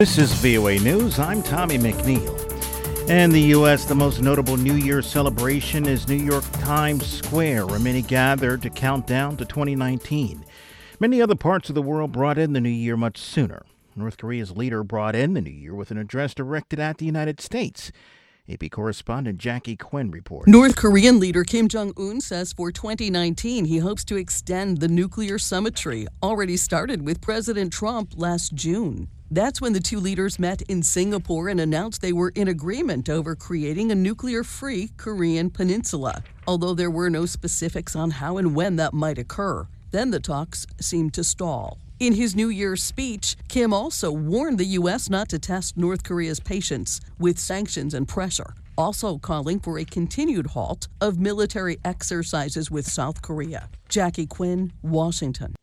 This is VOA News. I'm Tommy McNeil. In the U.S., the most notable New Year's celebration is New York Times Square, where many gathered to count down to 2019. Many other parts of the world brought in the new year much sooner. North Korea's leader brought in the new year with an address directed at the United States. AP correspondent Jackie Quinn reports. North Korean leader Kim Jong-un says for 2019 he hopes to extend the nuclear symmetry, already started with President Trump last June. That's when the two leaders met in Singapore and announced they were in agreement over creating a nuclear-free Korean peninsula, although there were no specifics on how and when that might occur. Then the talks seemed to stall. In his New Year's speech, Kim also warned the U.S. not to test North Korea's patience with sanctions and pressure, also calling for a continued halt of military exercises with South Korea. Jackie Quinn, Washington.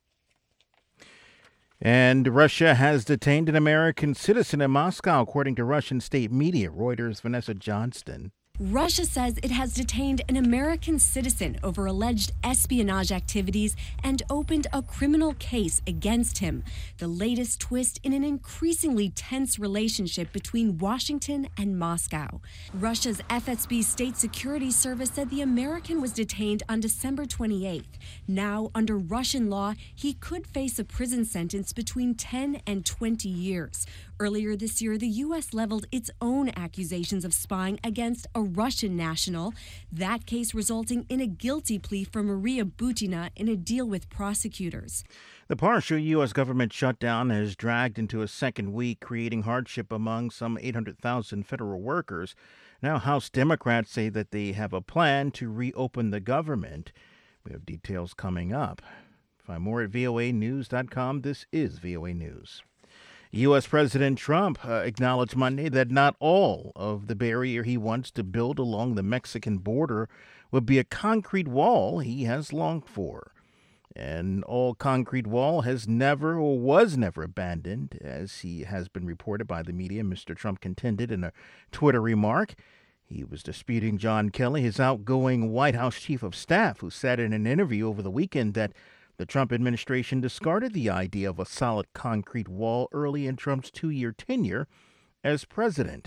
And Russia has detained an American citizen in Moscow, according to Russian state media. Reuters' Vanessa Johnston. Russia says it has detained an American citizen over alleged espionage activities and opened a criminal case against him. The latest twist in an increasingly tense relationship between Washington and Moscow. Russia's FSB State Security Service said the American was detained on December 28th. Now, under Russian law, he could face a prison sentence between 10 and 20 years. Earlier this year, the U.S. leveled its own accusations of spying against a Russian national, that case resulting in a guilty plea for Maria Butina in a deal with prosecutors. The partial U.S. government shutdown has dragged into a second week, creating hardship among some 800,000 federal workers. Now, House Democrats say that they have a plan to reopen the government. We have details coming up. Find more at voanews.com. This is VOA News. U.S. President Trump acknowledged Monday that not all of the barrier he wants to build along the Mexican border would be a concrete wall he has longed for. An all-concrete wall has never or was never abandoned, as he has been reported by the media, Mr. Trump contended in a Twitter remark. He was disputing John Kelly, his outgoing White House chief of staff, who said in an interview over the weekend that the Trump administration discarded the idea of a solid concrete wall early in Trump's two-year tenure as president.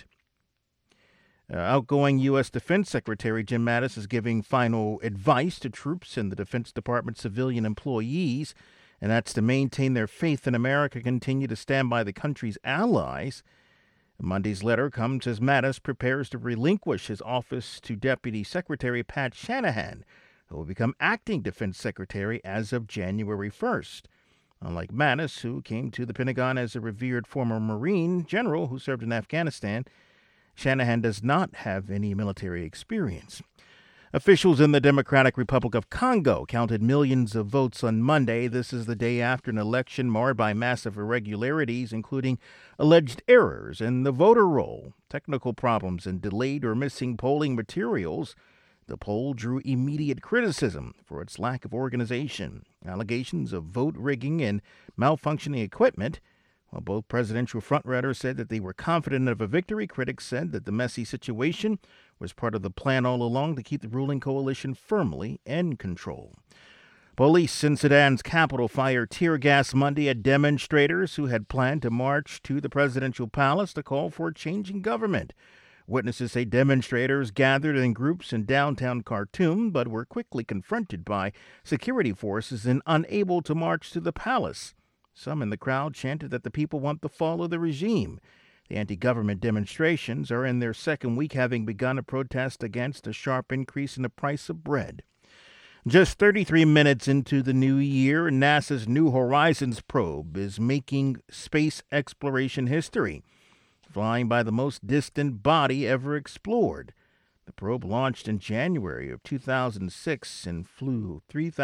Outgoing U.S. Defense Secretary Jim Mattis is giving final advice to troops and the Defense Department civilian employees, and that's to maintain their faith in America, continue to stand by the country's allies. Monday's letter comes as Mattis prepares to relinquish his office to Deputy Secretary Pat Shanahan, who will become acting defense secretary as of January 1st. Unlike Mattis, who came to the Pentagon as a revered former Marine general who served in Afghanistan, Shanahan does not have any military experience. Officials in the Democratic Republic of Congo counted millions of votes on Monday. This is the day after an election marred by massive irregularities, including alleged errors in the voter roll, technical problems, and delayed or missing polling materials. The poll drew immediate criticism for its lack of organization, allegations of vote rigging, and malfunctioning equipment. While both presidential frontrunners said that they were confident of a victory, critics said that the messy situation was part of the plan all along to keep the ruling coalition firmly in control. Police in Sudan's capital fired tear gas Monday at demonstrators who had planned to march to the presidential palace to call for a changing government. Witnesses say demonstrators gathered in groups in downtown Khartoum, but were quickly confronted by security forces and unable to march to the palace. Some in the crowd chanted that the people want the fall of the regime. The anti-government demonstrations are in their second week, having begun a protest against a sharp increase in the price of bread. Just 33 minutes into the new year, NASA's New Horizons probe is making space exploration history, flying by the most distant body ever explored. The probe launched in January of 2006 and flew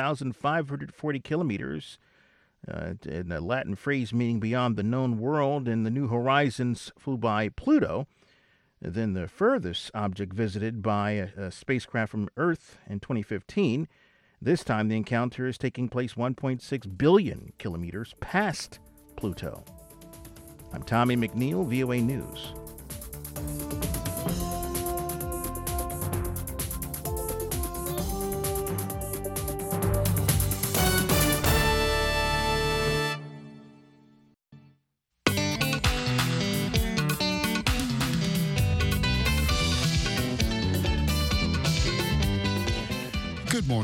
3,540 kilometers, in a Latin phrase meaning beyond the known world, and the New Horizons flew by Pluto. Then the furthest object visited by a spacecraft from Earth in 2015. This time the encounter is taking place 1.6 billion kilometers past Pluto. I'm Tommy McNeil, VOA News.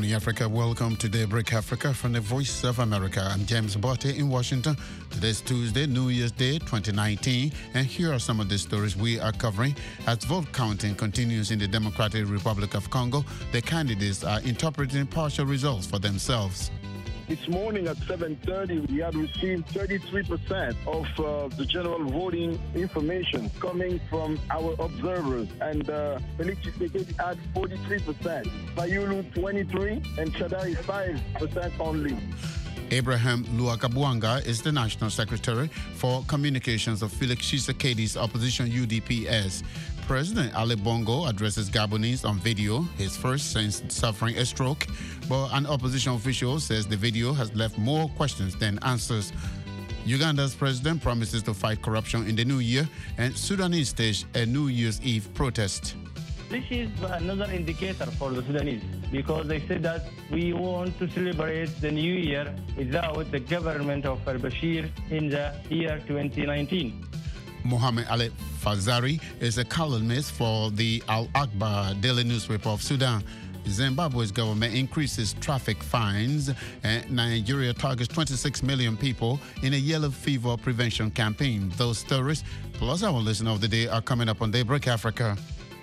morning, Africa. Welcome to Daybreak Africa from the Voice of America. I'm James Botte in Washington. Today's Tuesday, New Year's Day 2019, and here are some of the stories we are covering. As vote counting continues in the Democratic Republic of Congo, the candidates are interpreting partial results for themselves. This morning at 7:30, we had received 33% of the general voting information coming from our observers. And Felix Tshisekedi had 43%, Fayulu 23%, and Shadari 5% only. Abraham Luakabuanga is the National Secretary for Communications of Felix Tshisekedi's opposition UDPS. President Ali Bongo addresses Gabonese on video, his first since suffering a stroke, but an opposition official says the video has left more questions than answers. Uganda's president promises to fight corruption in the new year, and Sudanese stage a New Year's Eve protest. This is another indicator for the Sudanese because they said that we want to celebrate the new year without the government of al-Bashir in the year 2019. Mohamed Ali Fazari is a columnist for the Al-Akbar daily newspaper of Sudan. Zimbabwe's government increases traffic fines, and Nigeria targets 26 million people in a yellow fever prevention campaign. Those stories, plus our listener of the day, are coming up on Daybreak Africa.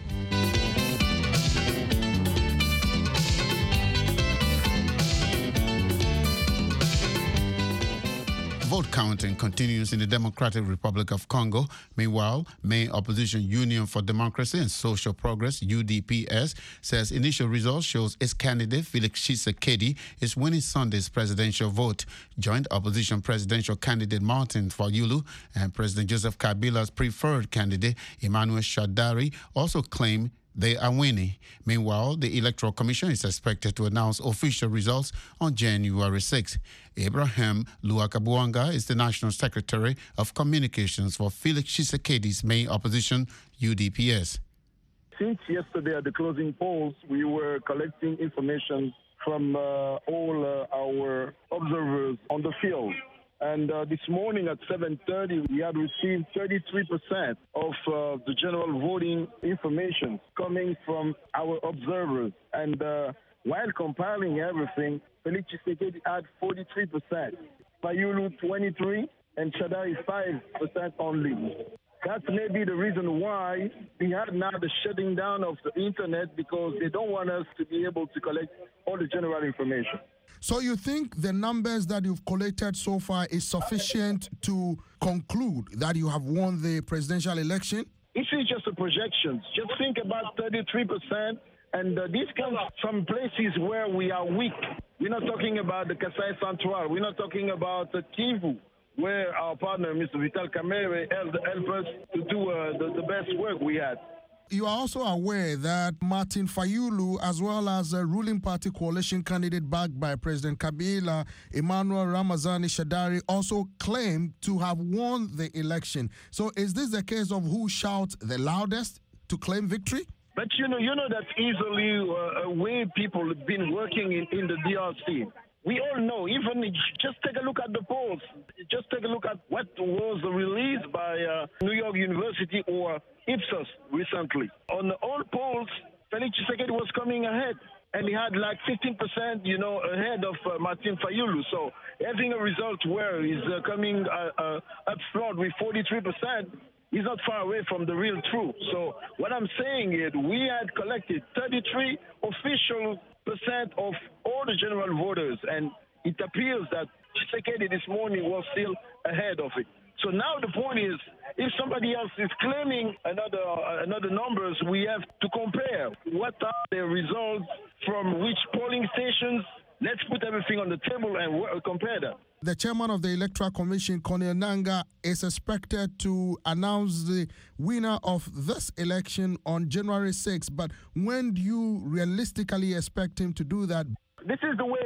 Vote counting continues in the Democratic Republic of Congo. Meanwhile, main opposition Union for Democracy and Social Progress, UDPS, says initial results shows its candidate, Felix Tshisekedi, is winning Sunday's presidential vote. Joint opposition presidential candidate Martin Fayulu and President Joseph Kabila's preferred candidate, Emmanuel Shadari, also claim they are winning. Meanwhile, the Electoral Commission is expected to announce official results on January 6. Abraham Luakabuanga is the National Secretary of Communications for Felix Tshisekedi's main opposition, UDPS. Since yesterday at the closing polls, we were collecting information from all our observers on the field. And this morning at 7:30, we had received 33% of the general voting information coming from our observers. And while compiling everything, Felix Tshisekedi had 43%, Fayulu 23%, and Shadari 5% only. That's maybe the reason why we had now the shutting down of the internet, because they don't want us to be able to collect all the general information. So you think the numbers that you've collected so far is sufficient to conclude that you have won the presidential election? This is just a projection. Just think about 33%, and this comes from places where we are weak. We're not talking about the Kasai Central. We're not talking about Kivu, where our partner, Mr. Vital Kamerhe, helped us to do the best work we had. You are also aware that Martin Fayulu, as well as a ruling party coalition candidate backed by President Kabila, Emmanuel Ramazani Shadari, also claimed to have won the election. So is this the case of who shouts the loudest to claim victory? But you know that's easily a way people have been working in the DRC. We all know, even just take a look at the polls. Just take a look at what was released by New York University or Ipsos recently. On all polls, Felix Tshisekedi was coming ahead, and he had like 15%, ahead of Martin Fayulu. So having a result where he's coming up front with 43%, he's not far away from the real truth. So what I'm saying is we had collected 33 official % of all the general voters, and it appears that Tshisekedi this morning was still ahead of it. So now the point is, if somebody else is claiming another numbers, we have to compare what are the results from which polling stations. Let's put everything on the table and compare that. The chairman of the Electoral Commission, Corneille Nangaa, is expected to announce the winner of this election on January 6th. But when do you realistically expect him to do that? This is the way,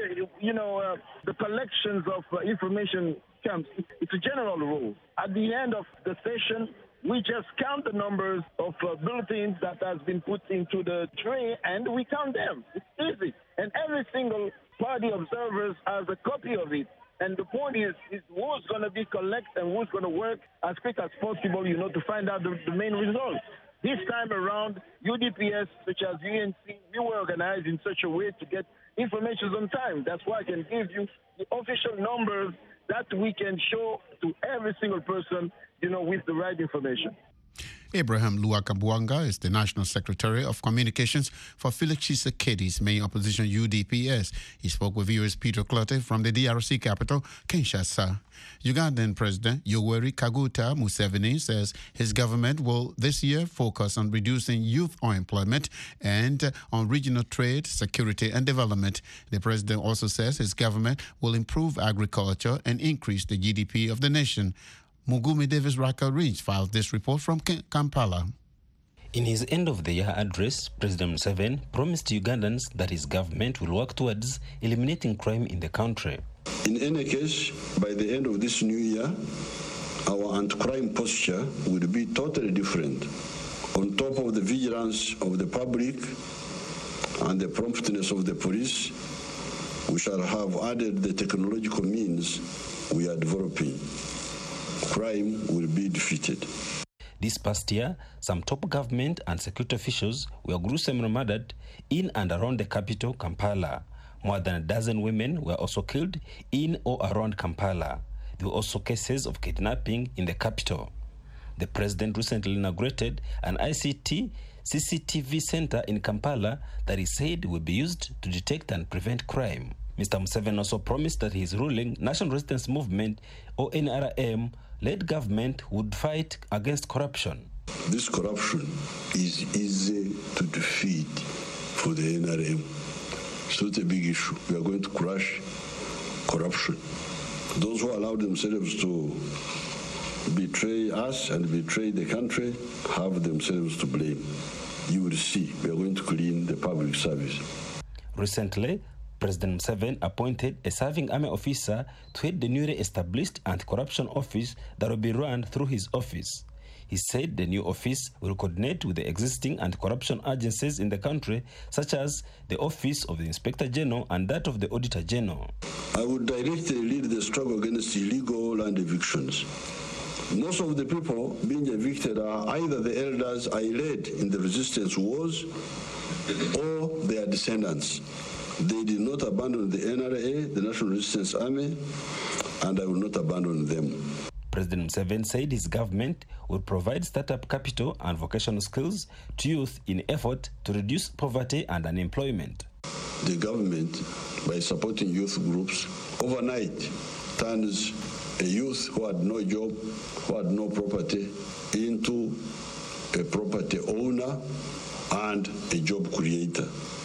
the collections of information comes. It's a general rule. At the end of the session, we just count the numbers of bulletins that has been put into the tray, and we count them. It's easy. And every single party observers has a copy of it. And the point is who's going to be collected and who's going to work as quick as possible, to find out the main results. This time around, UDPS, such as UNC, we were organized in such a way to get information on time. That's why I can give you the official numbers that we can show to every single person, with the right information. Abraham Luakabuanga is the National Secretary of Communications for Felix Tshisekedi's main opposition UDPS. He spoke with viewers Peter Clotte from the DRC capital, Kinshasa. Ugandan President Yoweri Kaguta Museveni says his government will this year focus on reducing youth unemployment and on regional trade, security and development. The president also says his government will improve agriculture and increase the GDP of the nation. Mugumi Davis Raka Ridge filed this report from Kampala. In his end-of-the-year address, President Museveni promised Ugandans that his government will work towards eliminating crime in the country. In any case, by the end of this new year, our anti-crime posture will be totally different. On top of the vigilance of the public and the promptness of the police, we shall have added the technological means we are developing. Crime will be defeated. This past year, some top government and security officials were gruesomely murdered in and around the capital, Kampala. More than a dozen women were also killed in or around Kampala. There were also cases of kidnapping in the capital. The president recently inaugurated an ICT CCTV center in Kampala that he said will be used to detect and prevent crime. Mr. Museveni also promised that his ruling National Resistance Movement, or NRM, led government would fight against corruption. This corruption is easy to defeat for the NRM. It's not a big issue. We are going to crush corruption. Those who allow themselves to betray us and betray the country have themselves to blame. You will see, we are going to clean the public service. Recently, President Museveni appointed a serving army officer to head the newly established anti-corruption office that will be run through his office. He said the new office will coordinate with the existing anti-corruption agencies in the country, such as the Office of the Inspector General and that of the Auditor General. I would directly lead the struggle against illegal land evictions. Most of the people being evicted are either the elders I led in the resistance wars or their descendants. They did not abandon the NRA, the National Resistance Army, and I will not abandon them. President Museveni said his government will provide startup capital and vocational skills to youth in effort to reduce poverty and unemployment. The government, by supporting youth groups, overnight turns a youth who had no job, who had no property, into a property owner and a job creator.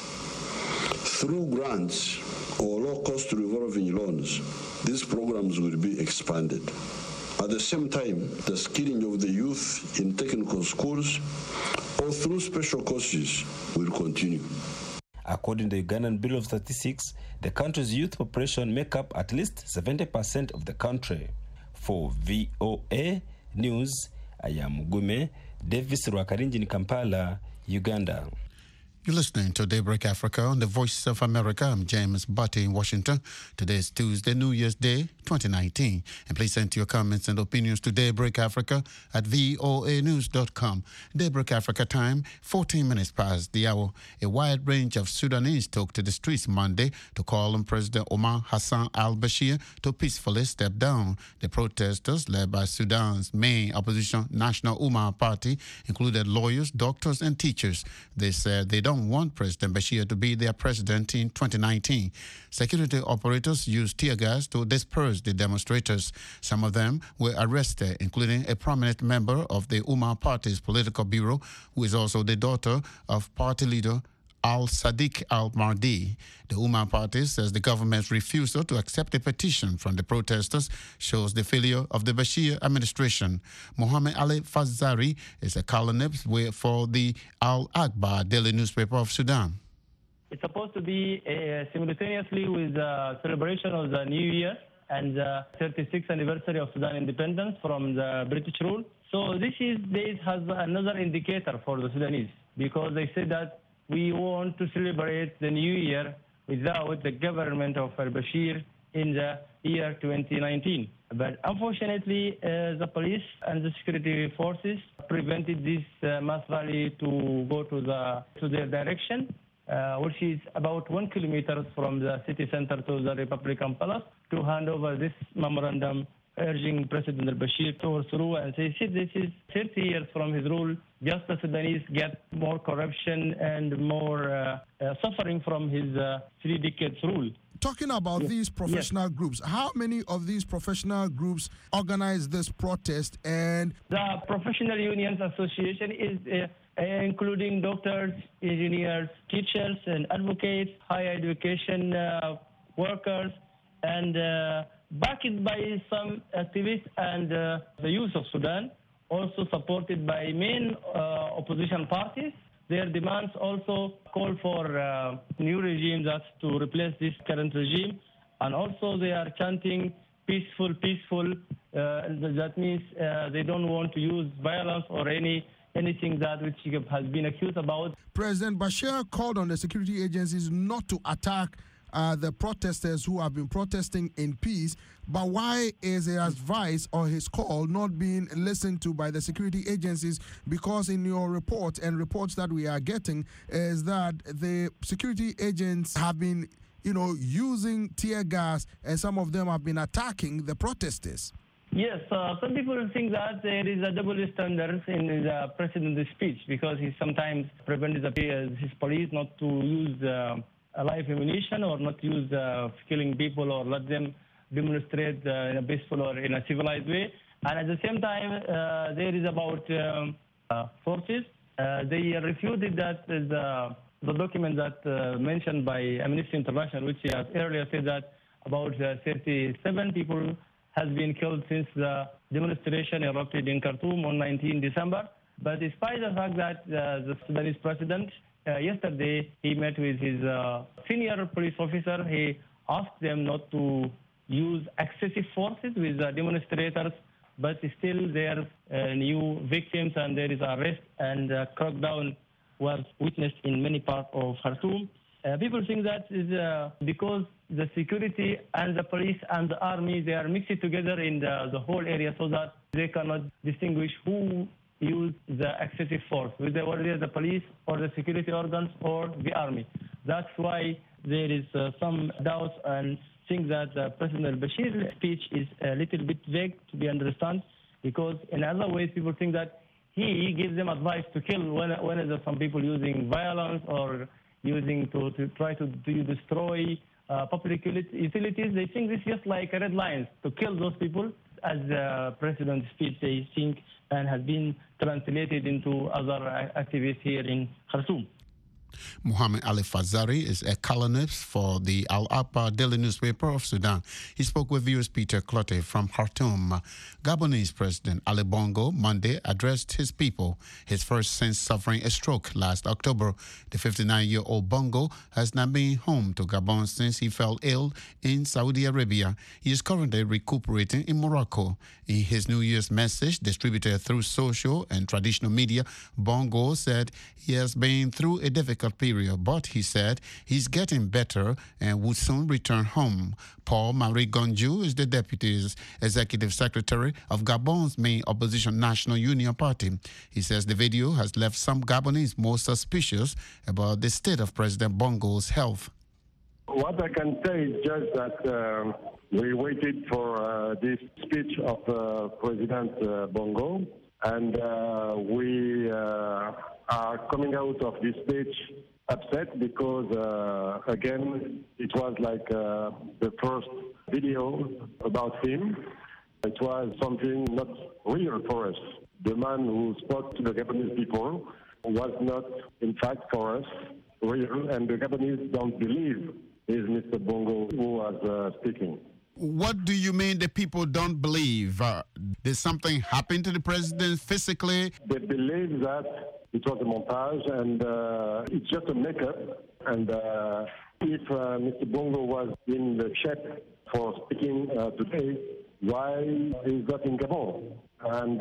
Through grants or low-cost revolving loans, these programs will be expanded. At the same time, the skilling of the youth in technical schools or through special courses will continue. According to the Ugandan Bureau of Statistics, the country's youth population make up at least 70% of the country. For VOA News, I am Gume Davis Rwakarinji in Kampala, Uganda. You're listening to Daybreak Africa on the Voice of America. I'm James Butte in Washington. Today is Tuesday, New Year's Day, 2019. And please send your comments and opinions to Daybreak Africa at voanews.com. Daybreak Africa time, 14 minutes past the hour. A wide range of Sudanese took to the streets Monday to call on President Omar Hassan al-Bashir to peacefully step down. The protesters, led by Sudan's main opposition National Umma Party, included lawyers, doctors, and teachers. They said they don't want President Bashir to be their president in 2019. Security operators used tear gas to disperse the demonstrators. Some of them were arrested, including a prominent member of the Umma Party's political bureau, who is also the daughter of party leader Al-Sadiq al-Mahdi. The Umma Party says the government's refusal to accept a petition from the protesters shows the failure of the Bashir administration. Mohammed Ali Fazari is a columnist for the Al-Akbar daily newspaper of Sudan. It's supposed to be simultaneously with the celebration of the New Year and the 36th anniversary of Sudan independence from the British rule. So this has another indicator for the Sudanese, because they say that we want to celebrate the New Year without the government of al-Bashir in the year 2019. But unfortunately, the police and the security forces prevented this mass rally to go to their direction. which is about 1 kilometer from the city center to the Republican Palace, to hand over this memorandum urging President al-Bashir to overthrow. And they said this is 30 years from his rule. Just the Sudanese get more corruption and more suffering from his 3 decades rule. Talking about these professional groups, how many of these professional groups organize this protest? And the Professional Unions Association is including doctors, engineers, teachers, and advocates, higher education workers, and backed by some activists and the youth of Sudan, also supported by main opposition parties. Their demands also call for new regime that's to replace this current regime. And also they are chanting peaceful. That means they don't want to use violence or anything that which has been accused about. President Bashir called on the security agencies not to attack the protesters who have been protesting in peace, but why is his advice or his call not being listened to by the security agencies? Because in your report and reports that we are getting is that the security agents have been, using tear gas, and some of them have been attacking the protesters. Yes, some people think that there is a double standard in the president's speech, because he sometimes prevents his police not to use a live ammunition or not use killing people or let them demonstrate in a peaceful or in a civilized way. And at the same time, there is about forces. They refuted that the document that mentioned by Amnesty International, which has earlier said that about 37 people has been killed since the demonstration erupted in Khartoum on 19 December. But despite the fact that the Sudanese president yesterday, he met with his senior police officer. He asked them not to use excessive forces with the demonstrators, but still there are new victims and there is arrest and crackdown was witnessed in many parts of Khartoum. People think that is because the security and the police and the army, they are mixed together in the whole area so that they cannot distinguish who use the excessive force, whether the police or the security organs or the army. That's why there is some doubts and think that President al-Bashir's speech is a little bit vague to be understood, because in other ways people think that he gives them advice to kill when there are some people using violence or using to try to destroy public utilities. They think this is just like red lines to kill those people, as the president's speech they think and has been translated into other activities here in Khartoum. Muhammad Ali Fazari is a columnist for the Al-Apa daily newspaper of Sudan. He spoke with viewers Peter Clotte from Khartoum. Gabonese President Ali Bongo Monday addressed his people, his first since suffering a stroke last October. The 59-year-old Bongo has not been home to Gabon since he fell ill in Saudi Arabia. He is currently recuperating in Morocco. In his New Year's message distributed through social and traditional media, Bongo said he has been through a difficult period, but he said he's getting better and would soon return home. Paul-Marie Gonju is the deputy executive secretary of Gabon's main opposition National Union Party. He says the video has left some Gabonese more suspicious about the state of President Bongo's health. What I can say is just that we waited for this speech of President Bongo, and we are coming out of this speech upset because, again, it was like the first video about him. It was something not real for us. The man who spoke to the Gabonese people was not, in fact, for us, real, and the Gabonese don't believe is Mr. Bongo who was speaking. What do you mean the people don't believe? Did something happen to the president physically? They believe that it was a montage and it's just a makeup. And if Mr. Bongo was in the shape for speaking today, why he's not in Gabon? And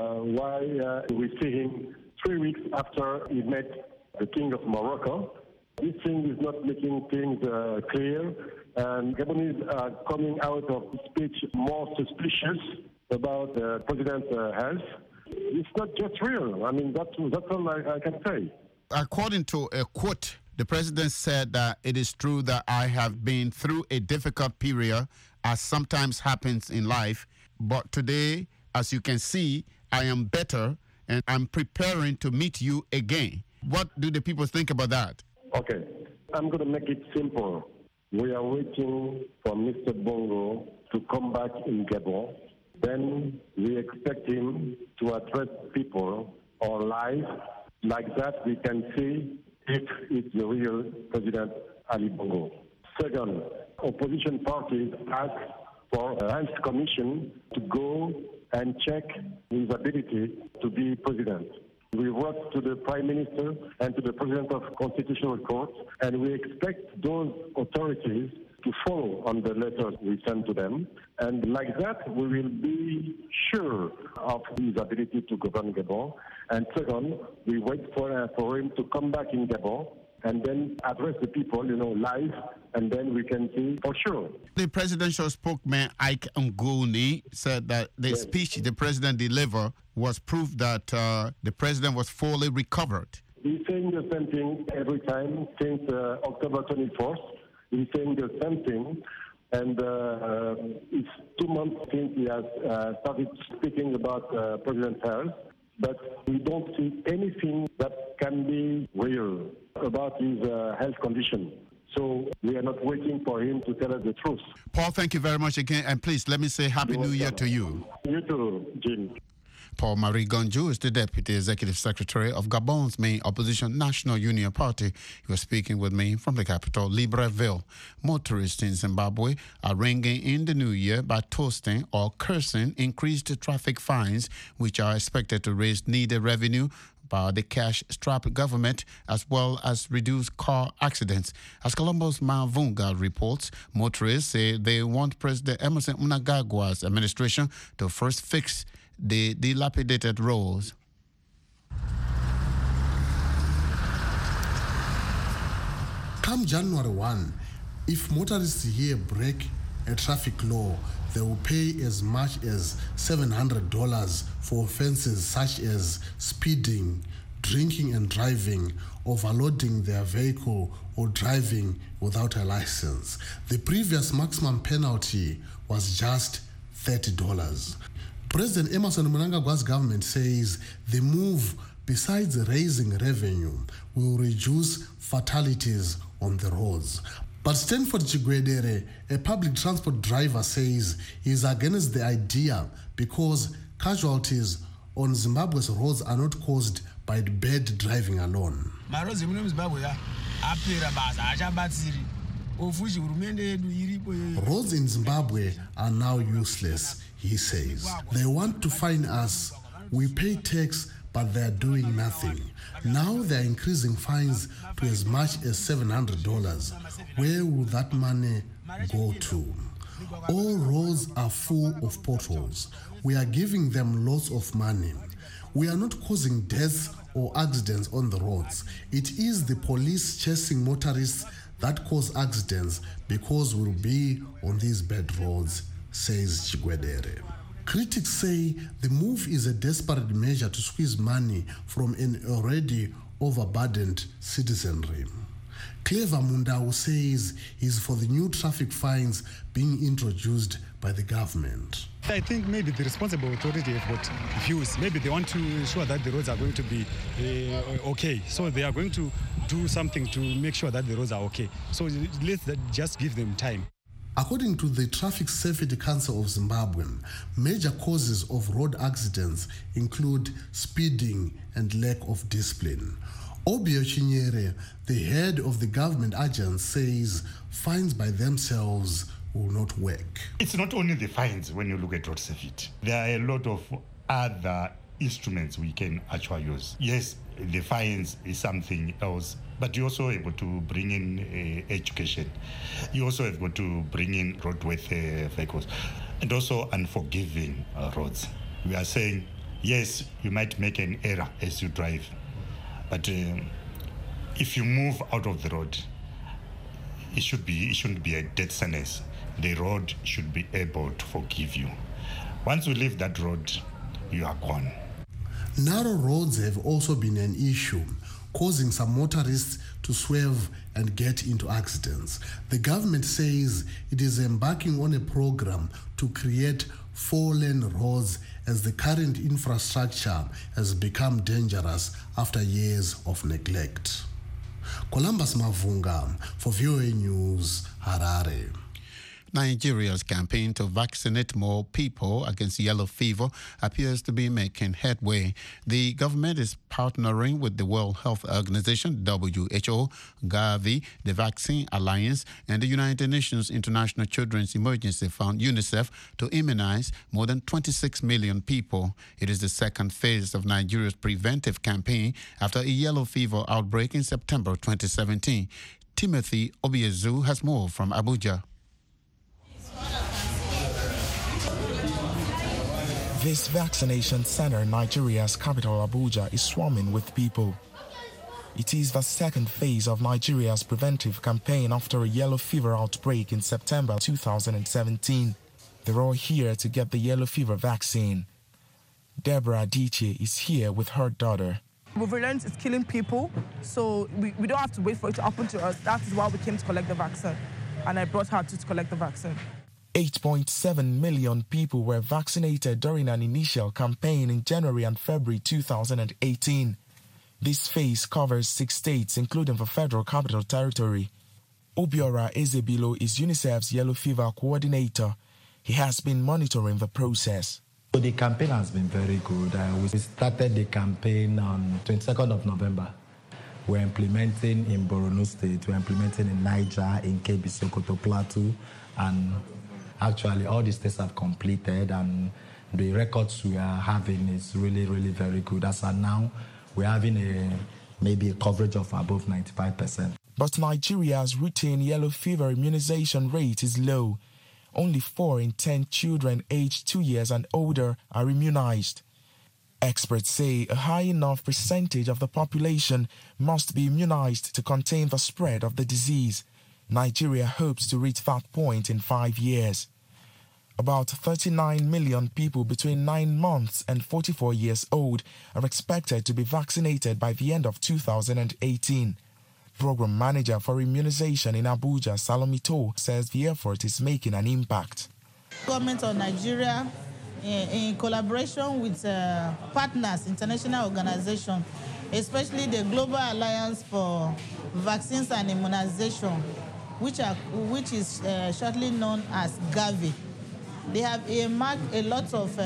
why we see him 3 weeks after he met the King of Morocco? This thing is not making things clear, and Gabonese are coming out of the speech more suspicious about the president's health. It's not just real. I mean, that's all I can say. According to a quote The president said that it is true that I have been through a difficult period, as sometimes happens in life, but today, as you can see, I am better and I'm preparing to meet you again. What do the people think about that? Okay, I'm going to make it simple. We are waiting for Mr. Bongo to come back in Gabon. Then we expect him to address people or live. Like that, we can see if it's the real President Ali Bongo. Second, opposition parties ask for a health commission to go and check his ability to be president. We wrote to the Prime Minister and to the President of Constitutional Court, and we expect those authorities to follow on the letters we send to them. And like that, we will be sure of his ability to govern Gabon. And second, we wait for him to come back in Gabon and then address the people, live, and then we can see for sure. The presidential spokesman, Ike Ngoni, said that the speech the president delivered was proof that the president was fully recovered. He's saying the same thing every time since October 24th. He's saying the same thing, and it's 2 months since he has started speaking about President's health, but we don't see anything that can be real about his health condition. So we are not waiting for him to tell us the truth. Paul, thank you very much again, and please let me say Happy New Year to you. You too, Jim. Paul Marie Gonjo is the Deputy Executive Secretary of Gabon's main opposition National Union Party. He was speaking with me from the capital, Libreville. Motorists in Zimbabwe are ringing in the new year by toasting or cursing increased traffic fines, which are expected to raise needed revenue by the cash-strapped government, as well as reduce car accidents. As Colombo's Mavunga reports, motorists say they want President Emerson Mnangagwa's administration to first fix the dilapidated roads. Come January 1, if motorists here break a traffic law, they will pay as much as $700 for offenses such as speeding, drinking and driving, overloading their vehicle, or driving without a license. The previous maximum penalty was just $30. President Emerson Mnangagwa's government says the move, besides raising revenue, will reduce fatalities on the roads. But Stanford Chigwedere, a public transport driver, says he is against the idea because casualties on Zimbabwe's roads are not caused by bad driving alone. Roads in Zimbabwe are now useless, he says. They want to fine us. We pay tax, but they're doing nothing. Now they're increasing fines to as much as $700. Where will that money go to? All roads are full of potholes. We are giving them lots of money. We are not causing deaths or accidents on the roads. It is the police chasing motorists that cause accidents because we'll be on these bad roads, says Chigwedere. Critics say the move is a desperate measure to squeeze money from an already overburdened citizenry. Clever Mundau says he's for the new traffic fines being introduced by the government. I think maybe the responsible authority have got views. Maybe they want to ensure that the roads are going to be okay. So they are going to do something to make sure that the roads are okay. So let's just give them time. According to the Traffic Safety Council of Zimbabwe, major causes of road accidents include speeding and lack of discipline. Obio Chinyere, the head of the government agency, says fines by themselves will not work. It's not only the fines when you look at road safety. There are a lot of other instruments we can actually use. Yes, the fines is something else, but you're also able to bring in education. You also have got to bring in roadworthy vehicles and also unforgiving roads. We are saying, yes, you might make an error as you drive, but if you move out of the road, it shouldn't be a death sentence. The road should be able to forgive you. Once you leave that road, you are gone. Narrow roads have also been an issue. causing some motorists to swerve and get into accidents. The government says it is embarking on a program to create 4-lane roads as the current infrastructure has become dangerous after years of neglect. Columbus Mavunga for VOA News, Harare. Nigeria's campaign to vaccinate more people against yellow fever appears to be making headway. The government is partnering with the World Health Organization, WHO, Gavi, the Vaccine Alliance, and the United Nations International Children's Emergency Fund, UNICEF, to immunize more than 26 million people. It is the second phase of Nigeria's preventive campaign after a yellow fever outbreak in September 2017. Timothy Obiezu has more from Abuja. This vaccination center in Nigeria's capital Abuja is swarming with people. It is the second phase of Nigeria's preventive campaign after a yellow fever outbreak in September 2017. They're all here to get the yellow fever vaccine. Deborah Adichie is here with her daughter. Virulence is killing people, so we don't have to wait for it to happen to us. That is why we came to collect the vaccine, and I brought her to collect the vaccine. 8.7 million people were vaccinated during an initial campaign in January and February 2018. This phase covers 6 states, including the Federal Capital Territory. Obiora Ezebilo is UNICEF's yellow fever coordinator. He has been monitoring the process. The campaign has been very good. We started the campaign on 22nd of November. We're implementing in Borno State, we're implementing in Niger, in Kebbi, Sokoto, Plateau, and actually all the states have completed, and the records we are having is really, really very good. As of now, we're having maybe a coverage of above 95%. But Nigeria's routine yellow fever immunization rate is low. Only 4 in 10 children aged 2 years and older are immunized. Experts say a high enough percentage of the population must be immunized to contain the spread of the disease. Nigeria hopes to reach that point in 5 years. About 39 million people between 9 months and 44 years old are expected to be vaccinated by the end of 2018. Program Manager for Immunization in Abuja, Salomito, says the effort is making an impact. Government of Nigeria, in collaboration with partners, international organizations, especially the Global Alliance for Vaccines and Immunization, which is shortly known as Gavi. They have earmarked a lot of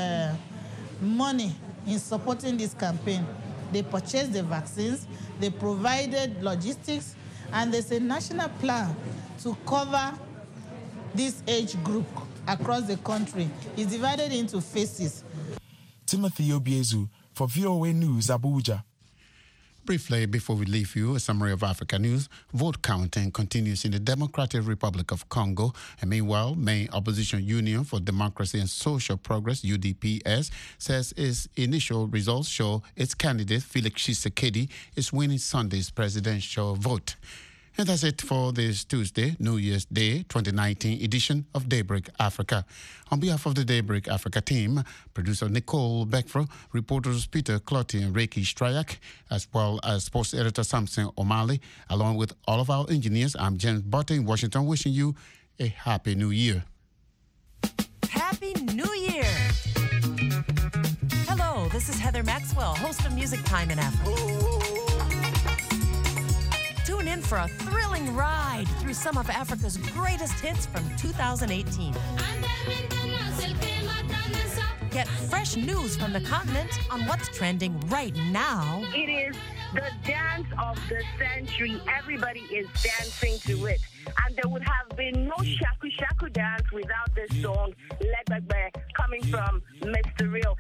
money in supporting this campaign. They purchased the vaccines, they provided logistics, and there's a national plan to cover this age group across the country. It's divided into phases. Timothy Obiezu for VOA News, Abuja. Briefly, before we leave you, a summary of Africa news. Vote counting continues in the Democratic Republic of Congo. And meanwhile, Main Opposition Union for Democracy and Social Progress, UDPS, says its initial results show its candidate, Felix Tshisekedi, is winning Sunday's presidential vote. And that's it for this Tuesday, New Year's Day 2019 edition of Daybreak Africa. On behalf of the Daybreak Africa team, producer Nicole Beckfro, reporters Peter Clotty and Reiki Strayak, as well as sports editor Samson O'Malley, along with all of our engineers, I'm James Butter in Washington, wishing you a Happy New Year. Happy New Year! Hello, this is Heather Maxwell, host of Music Time in Africa. Tune in for a thrilling ride through some of Africa's greatest hits from 2018. Get fresh news from the continent on what's trending right now. It is the dance of the century. Everybody is dancing to it. And there would have been no Shaku Shaku dance without this song, Leg Back, coming from Mr. Real.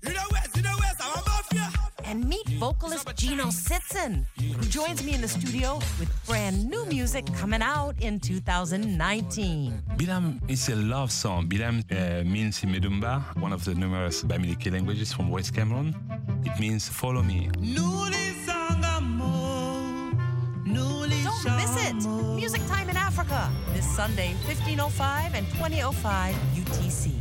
And meet vocalist Gino Sitson, who joins me in the studio with brand new music coming out in 2019. Bilam is a love song. Bilam means in Medumba, one of the numerous Bamileke languages from West Cameroon. It means follow me. Don't miss it. Music Time in Africa, this Sunday, 15:05 and 20:05 UTC.